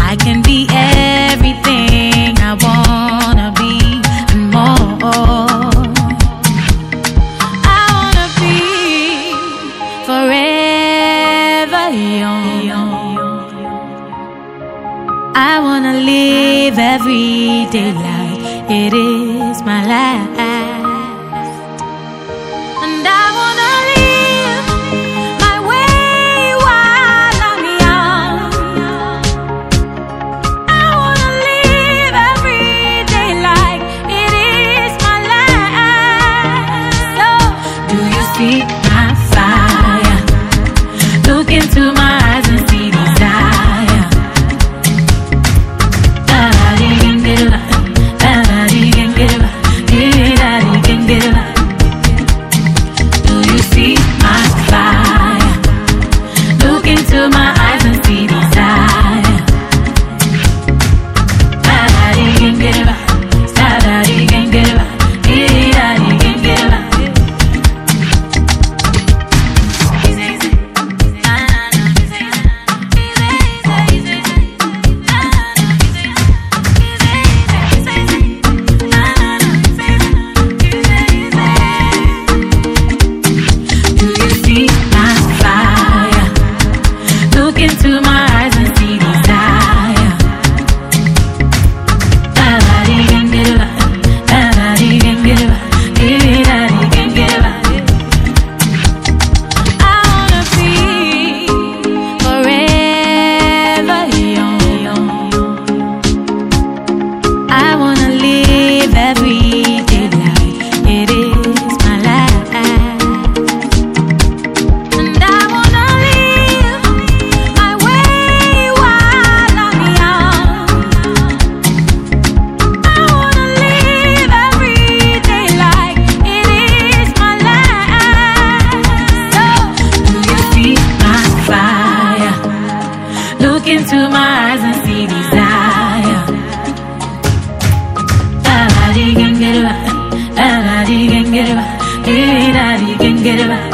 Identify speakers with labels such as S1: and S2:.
S1: I can be everything I wanna be and more. I wanna be forever young. I wanna live everyday life. It is my life. And I wanna live my way while I'm young. I wanna live everyday life. It is my life. So, do you see my fire? Look into my eyes and see desire. Do you see my fire? Look into my eyes and see desire. Into my eyes and see desire. I wanna be forever young. I wanna live everyday life. It is my life. And I wanna live my way while I'm young. I wanna live everyday life. It is my life. So, do you see my fire? Look into my eyes and see desire. Can get it.